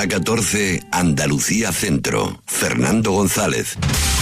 Hora 14, Andalucía Centro. Fernando González.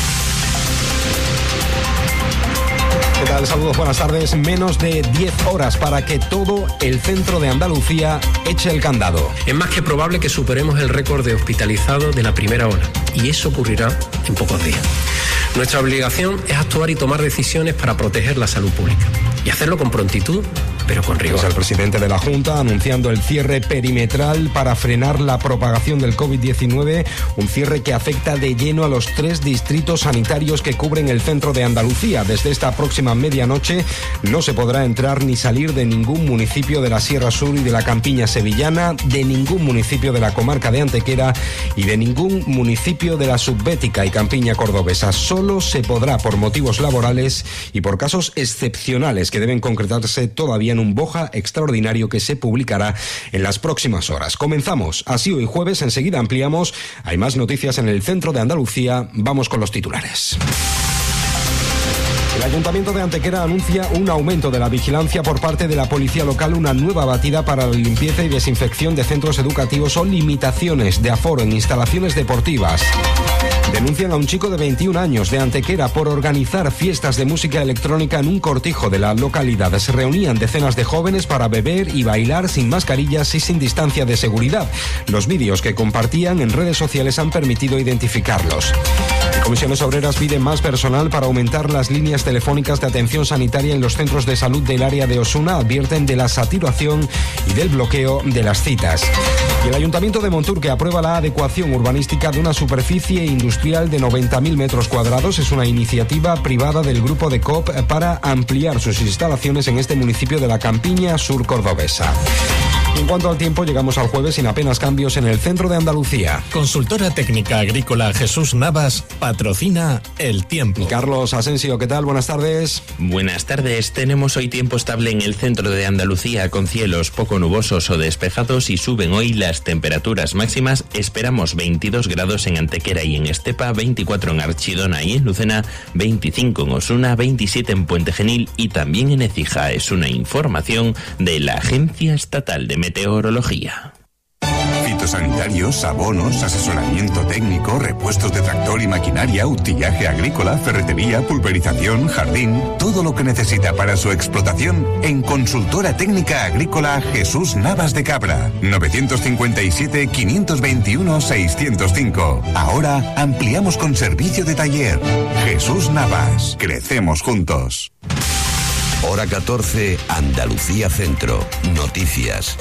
¿Qué tal? Saludos, buenas tardes. Menos de 10 horas para que todo el centro de Andalucía eche el candado. Es más que probable que superemos el récord de hospitalizados de la primera ola, y eso ocurrirá en pocos días. Nuestra obligación es actuar y tomar decisiones para proteger la salud pública, y hacerlo con prontitud, pero con rigor. Es el presidente de la Junta anunciando el cierre perimetral para frenar la propagación del COVID-19, un cierre que afecta de lleno a los 3 distritos sanitarios que cubren el centro de Andalucía. Desde esta próxima medianoche no se podrá entrar ni salir de ningún municipio de la Sierra Sur y de la Campiña sevillana, de ningún municipio de la comarca de Antequera y de ningún municipio de la Subbética y Campiña cordobesa. Solo se podrá por motivos laborales y por casos excepcionales que deben concretarse todavía en un BOJA extraordinario que se publicará en las próximas horas. Comenzamos así hoy jueves, enseguida ampliamos. Hay más noticias en el centro de Andalucía. Vamos con los titulares. El Ayuntamiento de Antequera anuncia un aumento de la vigilancia por parte de la policía local, una nueva batida para la limpieza y desinfección de centros educativos o limitaciones de aforo en instalaciones deportivas. Denuncian a un chico de 21 años de Antequera por organizar fiestas de música electrónica en un cortijo de la localidad. Se reunían decenas de jóvenes para beber y bailar sin mascarillas y sin distancia de seguridad. Los vídeos que compartían en redes sociales han permitido identificarlos. Comisiones Obreras piden más personal para aumentar las líneas telefónicas de atención sanitaria en los centros de salud del área de Osuna. Advierten de la saturación y del bloqueo de las citas. Y el Ayuntamiento de Monturque aprueba la adecuación urbanística de una superficie industrial de 90.000 metros cuadrados. Es una iniciativa privada del grupo de COP para ampliar sus instalaciones en este municipio de la Campiña Sur cordobesa. En cuanto al tiempo, llegamos al jueves sin apenas cambios en el centro de Andalucía. Consultora técnica agrícola Jesús Navas patrocina el tiempo. Carlos Asensio, ¿qué tal? Buenas tardes. Buenas tardes. Tenemos hoy tiempo estable en el centro de Andalucía con cielos poco nubosos o despejados y suben hoy las temperaturas máximas. Esperamos 22 grados en Antequera y en Estepa, 24 en Archidona y en Lucena, 25 en Osuna, 27 en Puente Genil y también en Écija. Es una información de la Agencia Estatal de Meteorología. Fitosanitarios, abonos, asesoramiento técnico, repuestos de tractor y maquinaria, utillaje agrícola, ferretería, pulverización, jardín, todo lo que necesita para su explotación en Consultora Técnica Agrícola Jesús Navas de Cabra, 957-521-605. Ahora ampliamos con servicio de taller. Jesús Navas, crecemos juntos. Hora 14, Andalucía Centro. Noticias.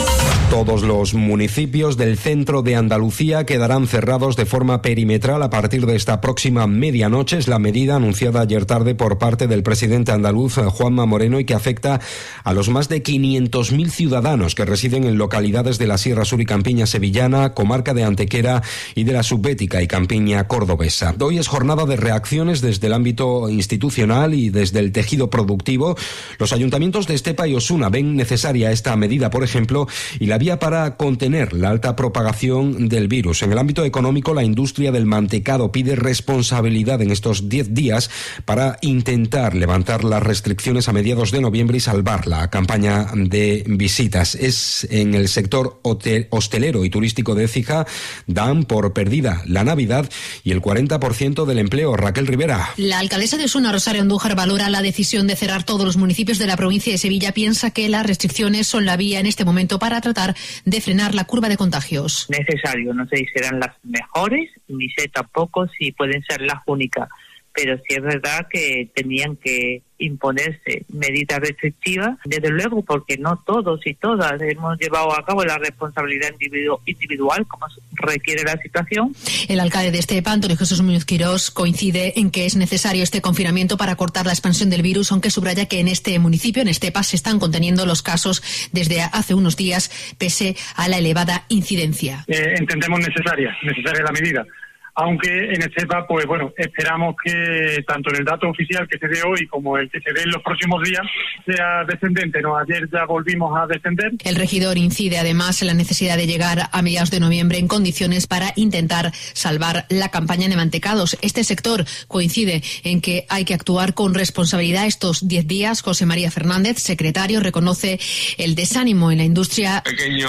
Todos los municipios del centro de Andalucía quedarán cerrados de forma perimetral a partir de esta próxima medianoche. Es la medida anunciada ayer tarde por parte del presidente andaluz Juanma Moreno y que afecta a los más de 500.000 ciudadanos que residen en localidades de la Sierra Sur y Campiña sevillana, comarca de Antequera y de la Subbética y Campiña cordobesa. Hoy es jornada de reacciones desde el ámbito institucional y desde el tejido productivo. Los ayuntamientos de Estepa y Osuna ven necesaria esta medida, por ejemplo, y la vía para contener la alta propagación del virus. En el ámbito económico, la industria del mantecado pide responsabilidad en estos 10 días para intentar levantar las restricciones a mediados de noviembre y salvar la campaña de visitas. Es en el sector hostelero y turístico de Écija, dan por perdida la Navidad y el 40% del empleo. Raquel Rivera. La alcaldesa de Osuna, Rosario Andújar, valora la decisión de cerrar todos los municipios de la provincia de Sevilla. Piensa que las restricciones son la vía en este momento para tratar de frenar la curva de contagios. Necesario, no sé si serán las mejores, ni sé tampoco si pueden ser las únicas, pero sí es verdad que tenían que imponerse medidas restrictivas, desde luego, porque no todos y todas hemos llevado a cabo la responsabilidad individual como requiere la situación. El alcalde de Estepa, Antonio Jesús Muñoz Quirós, coincide en que es necesario este confinamiento para cortar la expansión del virus, aunque subraya que en este municipio, en Estepa, se están conteniendo los casos desde hace unos días, pese a la elevada incidencia. Entendemos necesaria la medida. Aunque en Estepa, pues bueno, esperamos que tanto en el dato oficial que se dé hoy como el que se dé en los próximos días sea descendente, ¿no? Ayer ya volvimos a descender. El regidor incide además en la necesidad de llegar a mediados de noviembre en condiciones para intentar salvar la campaña de mantecados. Este sector coincide en que hay que actuar con responsabilidad estos 10 días. José María Fernández, secretario, reconoce el desánimo en la industria. Pequeños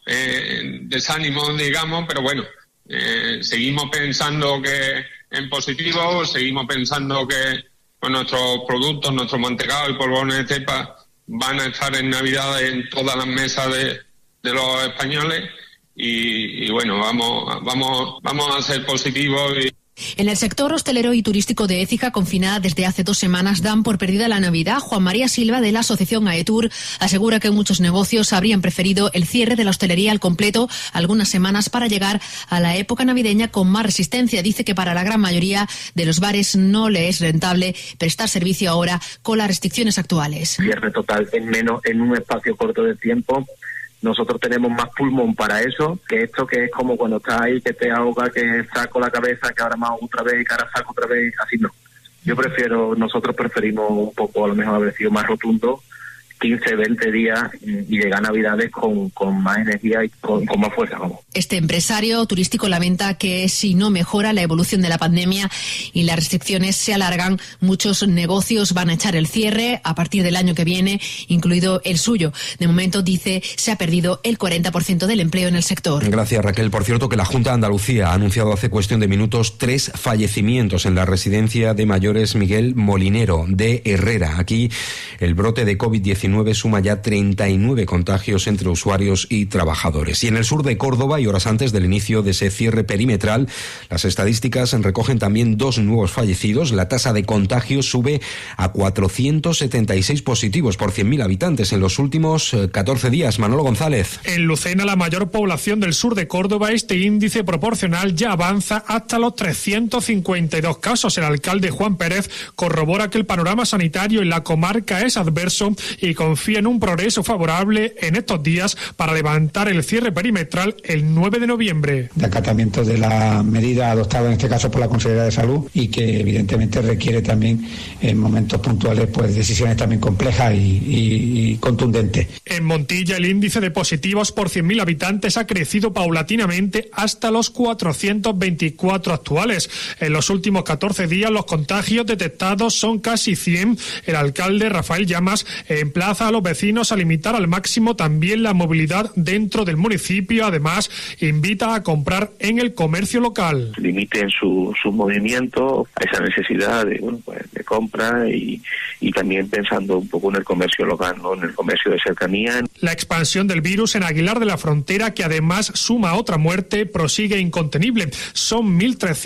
desánimo, digamos, pero bueno, seguimos pensando que en positivo, seguimos pensando que pues, nuestros productos, nuestros mantecados y polvorones de cepa van a estar en Navidad en todas las mesas de los españoles y bueno, vamos a ser positivos. En el sector hostelero y turístico de Écija, confinada desde hace 2 semanas, dan por perdida la Navidad. Juan María Silva, de la asociación AETUR, asegura que muchos negocios habrían preferido el cierre de la hostelería al completo algunas semanas para llegar a la época navideña con más resistencia. Dice que para la gran mayoría de los bares no le es rentable prestar servicio ahora con las restricciones actuales. Cierre total en un espacio corto de tiempo. Nosotros tenemos más pulmón para eso que esto, que es como cuando estás ahí, que te ahoga, que saco la cabeza, que ahora más otra vez, que ahora saco otra vez, así no. Nosotros preferimos un poco, a lo mejor haber sido más rotundo, 15, 20 días y llegar a Navidades con más energía y con más fuerza. Vamos. Este empresario turístico lamenta que si no mejora la evolución de la pandemia y las restricciones se alargan, muchos negocios van a echar el cierre a partir del año que viene, incluido el suyo. De momento, dice, se ha perdido el 40% del empleo en el sector. Gracias, Raquel. Por cierto, que la Junta de Andalucía ha anunciado hace cuestión de minutos 3 fallecimientos en la residencia de mayores Miguel Molinero de Herrera. Aquí el brote de COVID-19 suma ya 39 contagios entre usuarios y trabajadores. Y en el sur de Córdoba, y horas antes del inicio de ese cierre perimetral, las estadísticas recogen también 2 nuevos fallecidos. La tasa de contagio sube a 476 positivos por 100.000 habitantes en los últimos 14 días. Manolo González. En Lucena, la mayor población del sur de Córdoba, este índice proporcional ya avanza hasta los 352 casos. El alcalde Juan Pérez corrobora que el panorama sanitario en la comarca es adverso y confía en un progreso favorable en estos días para levantar el cierre perimetral el 9 de noviembre. De acatamiento de la medida adoptada en este caso por la Consejería de Salud y que evidentemente requiere también en momentos puntuales pues decisiones también complejas y contundentes. En Montilla, el índice de positivos por 100.000 habitantes ha crecido paulatinamente hasta los 424 actuales. En los últimos 14 días los contagios detectados son casi 100. El alcalde Rafael Llamas emplaza a los vecinos a limitar al máximo también la movilidad dentro del municipio. Además, invita a comprar en el comercio local. Limiten su movimiento a esa necesidad de compra y también pensando un poco en el comercio local, ¿no? En el comercio de cercanía. La expansión del virus en Aguilar de la Frontera, que además suma otra muerte, prosigue incontenible. Son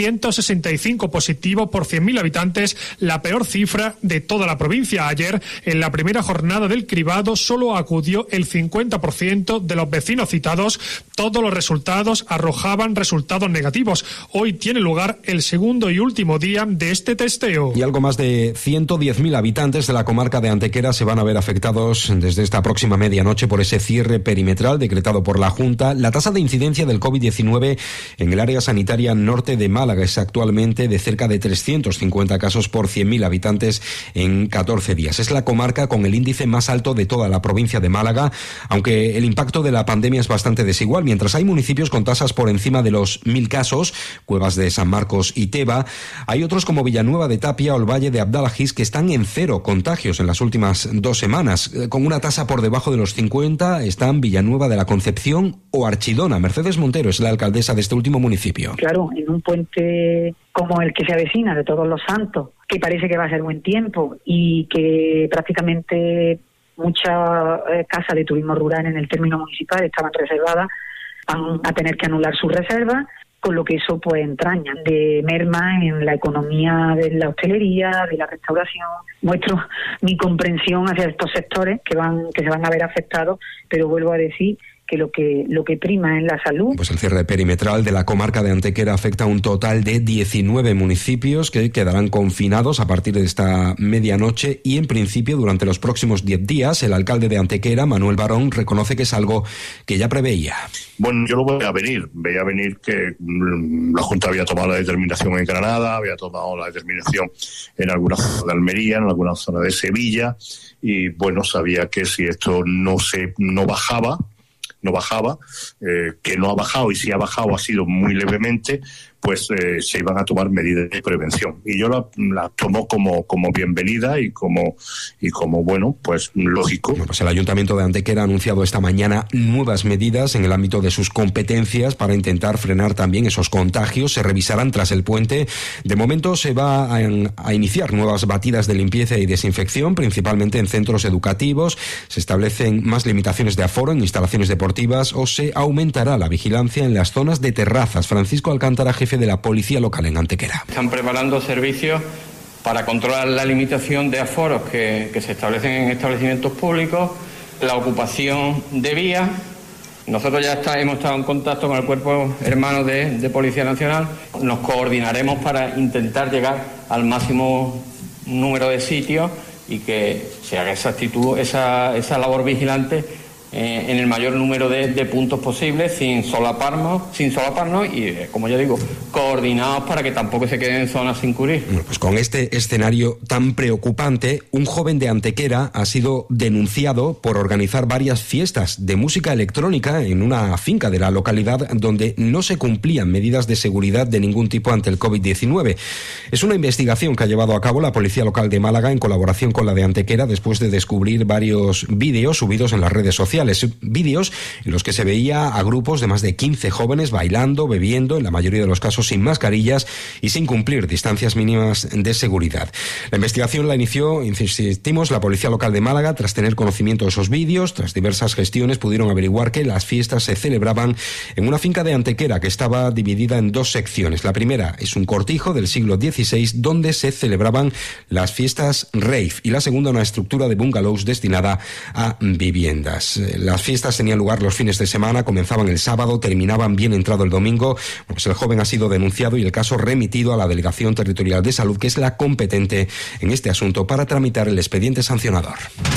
1.365 positivos por 100.000 habitantes, la peor cifra de toda la provincia. Ayer, en la primera jornada del cribado, solo acudió el 50% de los vecinos citados. Todos los resultados arrojaban resultados negativos. Hoy tiene lugar el segundo y último día de este testeo. Y algo más de 110.000 habitantes de la comarca de Antequera se van a ver afectados desde esta próxima medianoche por ese cierre perimetral decretado por la Junta. La tasa de incidencia del COVID-19 en el área sanitaria norte de Málaga es actualmente de cerca de 350 casos por 100.000 habitantes en 14 días. Es la comarca con el índice más alto de toda la provincia de Málaga, aunque el impacto de la pandemia es bastante desigual. Mientras hay municipios con tasas por encima de los 1.000 casos, Cuevas de San Marcos y Teba, hay otros como Villanueva de Tapia o el Valle de Abdalajís que están en 0 contagios en las últimas 2 semanas. Con una tasa por debajo de los 50 están Villanueva de la Concepción o Archidona. Mercedes Montero es la alcaldesa de este último municipio. Claro, en un puente como el que se avecina de Todos los Santos, que parece que va a ser buen tiempo y que prácticamente muchas casas de turismo rural en el término municipal estaban reservadas, van a tener que anular sus reservas, con lo que eso pues entraña de merma en la economía de la hostelería, de la restauración. Muestro mi comprensión hacia estos sectores que se van a ver afectados, pero vuelvo a decir que lo que prima es la salud. Pues el cierre perimetral de la comarca de Antequera afecta a un total de 19 municipios que quedarán confinados a partir de esta medianoche y en principio durante los próximos 10 días. El alcalde de Antequera, Manuel Barón, reconoce que es algo que ya preveía. Bueno, yo lo veía venir que la Junta había tomado la determinación en Granada, había tomado la determinación en alguna zona de Almería, en alguna zona de Sevilla y bueno, sabía que si esto no bajaba, que no ha bajado y si ha bajado ha sido muy levemente, pues se iban a tomar medidas de prevención. Y yo la tomo como bienvenida y como bueno, pues lógico. Bueno, pues el Ayuntamiento de Antequera ha anunciado esta mañana nuevas medidas en el ámbito de sus competencias para intentar frenar también esos contagios. Se revisarán tras el puente. De momento se va a iniciar nuevas batidas de limpieza y desinfección, principalmente en centros educativos. Se establecen más limitaciones de aforo en instalaciones deportivas o se aumentará la vigilancia en las zonas de terrazas. Francisco Alcántara, jefe de la Policía Local en Antequera. Están preparando servicios para controlar la limitación de aforos que se establecen en establecimientos públicos, la ocupación de vías. Nosotros ya hemos estado en contacto con el Cuerpo Hermano de Policía Nacional. Nos coordinaremos para intentar llegar al máximo número de sitios y que se haga esa labor vigilante en el mayor número de puntos posibles, sin solaparnos y, como ya digo, coordinados para que tampoco se queden en zonas sin cubrir. Bueno, pues con este escenario tan preocupante, un joven de Antequera ha sido denunciado por organizar varias fiestas de música electrónica en una finca de la localidad donde no se cumplían medidas de seguridad de ningún tipo ante el COVID-19. Es una investigación que ha llevado a cabo la Policía Local de Málaga en colaboración con la de Antequera después de descubrir varios vídeos subidos en las redes sociales. Vídeos en los que se veía a grupos de más de 15 jóvenes bailando, bebiendo, en la mayoría de los casos sin mascarillas y sin cumplir distancias mínimas de seguridad. La investigación la inició, insistimos, la Policía Local de Málaga. Tras tener conocimiento de esos vídeos, tras diversas gestiones, pudieron averiguar que las fiestas se celebraban en una finca de Antequera que estaba dividida en dos secciones. La primera es un cortijo del siglo XVI donde se celebraban las fiestas rave y la segunda una estructura de bungalows destinada a viviendas. Las fiestas tenían lugar los fines de semana, comenzaban el sábado, terminaban bien entrado el domingo. Pues el joven ha sido denunciado y el caso remitido a la Delegación Territorial de Salud, que es la competente en este asunto para tramitar el expediente sancionador.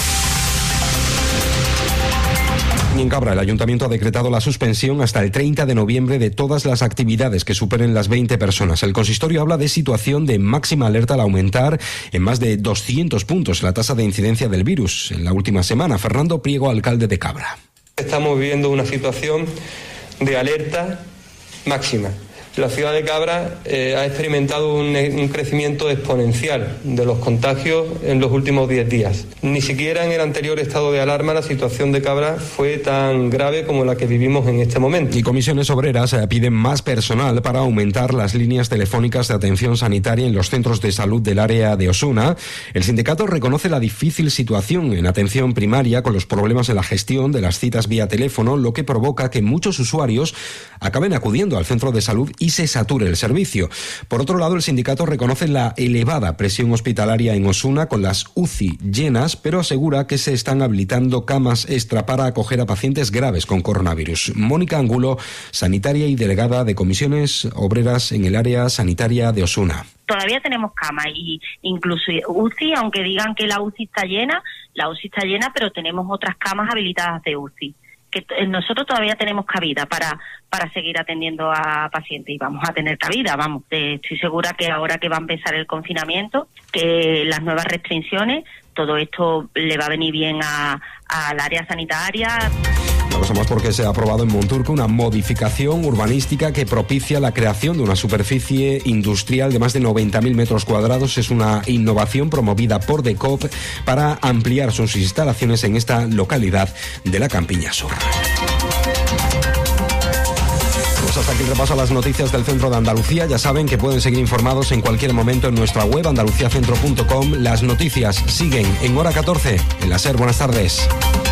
Y en Cabra, el Ayuntamiento ha decretado la suspensión hasta el 30 de noviembre de todas las actividades que superen las 20 personas. El consistorio habla de situación de máxima alerta al aumentar en más de 200 puntos la tasa de incidencia del virus en la última semana. Fernando Priego, alcalde de Cabra. Estamos viviendo una situación de alerta máxima. La ciudad de Cabra ha experimentado un crecimiento exponencial de los contagios en los últimos 10 días. Ni siquiera en el anterior estado de alarma la situación de Cabra fue tan grave como la que vivimos en este momento. Y comisiones obreras piden más personal para aumentar las líneas telefónicas de atención sanitaria en los centros de salud del área de Osuna. El sindicato reconoce la difícil situación en atención primaria con los problemas en la gestión de las citas vía teléfono, lo que provoca que muchos usuarios acaben acudiendo al centro de salud y se sature el servicio. Por otro lado, el sindicato reconoce la elevada presión hospitalaria en Osuna con las UCI llenas, pero asegura que se están habilitando camas extra para acoger a pacientes graves con coronavirus. Mónica Angulo, sanitaria y delegada de comisiones obreras en el área sanitaria de Osuna. Todavía tenemos camas y incluso UCI, aunque digan que la UCI está llena, pero tenemos otras camas habilitadas de UCI. Que nosotros todavía tenemos cabida para seguir atendiendo a pacientes y vamos a tener cabida, estoy segura que ahora que va a empezar el confinamiento, que las nuevas restricciones, todo esto le va a venir bien al área sanitaria. Una cosa más porque se ha aprobado en Monturco una modificación urbanística que propicia la creación de una superficie industrial de más de 90.000 metros cuadrados. Es una innovación promovida por DECOP para ampliar sus instalaciones en esta localidad de la Campiña Sur. Pues hasta aquí el repaso a las noticias del centro de Andalucía. Ya saben que pueden seguir informados en cualquier momento en nuestra web andaluciacentro.com. Las noticias siguen en hora 14 en la SER. Buenas tardes.